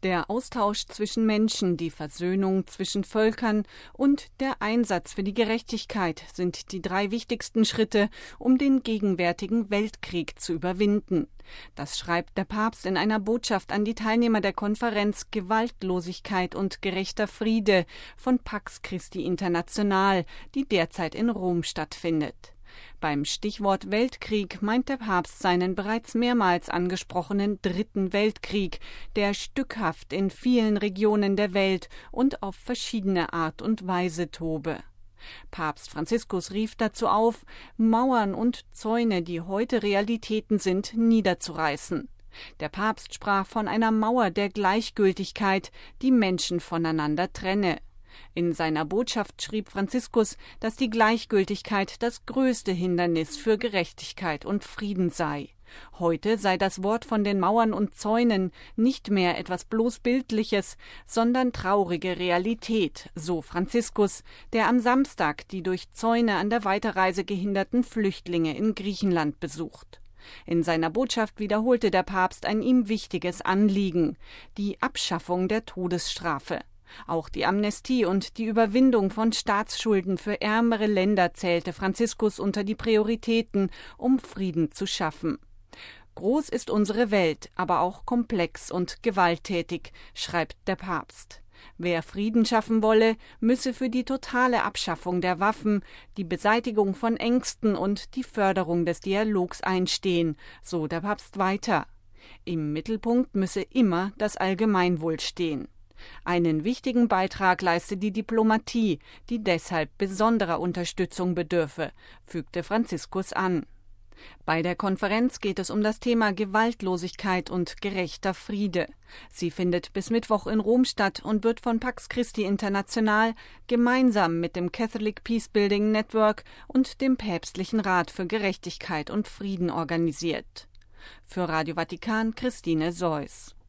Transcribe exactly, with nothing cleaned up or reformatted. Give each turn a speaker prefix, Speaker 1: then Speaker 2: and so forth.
Speaker 1: Der Austausch zwischen Menschen, die Versöhnung zwischen Völkern und der Einsatz für die Gerechtigkeit sind die drei wichtigsten Schritte, um den gegenwärtigen Weltkrieg zu überwinden. Das schreibt der Papst in einer Botschaft an die Teilnehmer der Konferenz Gewaltlosigkeit und gerechter Friede von Pax Christi International, die derzeit in Rom stattfindet. Beim Stichwort Weltkrieg meint der Papst seinen bereits mehrmals angesprochenen Dritten Weltkrieg, der stückhaft in vielen Regionen der Welt und auf verschiedene Art und Weise tobe. Papst Franziskus rief dazu auf, Mauern und Zäune, die heute Realitäten sind, niederzureißen. Der Papst sprach von einer Mauer der Gleichgültigkeit, die Menschen voneinander trenne. In seiner Botschaft schrieb Franziskus, dass die Gleichgültigkeit das größte Hindernis für Gerechtigkeit und Frieden sei. Heute sei das Wort von den Mauern und Zäunen nicht mehr etwas bloß Bildliches, sondern traurige Realität, so Franziskus, der am Samstag die durch Zäune an der Weiterreise gehinderten Flüchtlinge in Griechenland besucht. In seiner Botschaft wiederholte der Papst ein ihm wichtiges Anliegen, die Abschaffung der Todesstrafe. Auch die Amnestie und die Überwindung von Staatsschulden für ärmere Länder zählte Franziskus unter die Prioritäten, um Frieden zu schaffen. Groß ist unsere Welt, aber auch komplex und gewalttätig, schreibt der Papst. Wer Frieden schaffen wolle, müsse für die totale Abschaffung der Waffen, die Beseitigung von Ängsten und die Förderung des Dialogs einstehen, so der Papst weiter. Im Mittelpunkt müsse immer das Allgemeinwohl stehen. Einen wichtigen Beitrag leiste die Diplomatie, die deshalb besonderer Unterstützung bedürfe, fügte Franziskus an. Bei der Konferenz geht es um das Thema Gewaltlosigkeit und gerechter Friede. Sie findet bis Mittwoch in Rom statt und wird von Pax Christi International gemeinsam mit dem Catholic Peacebuilding Network und dem Päpstlichen Rat für Gerechtigkeit und Frieden organisiert. Für Radio Vatikan Christine Seuss.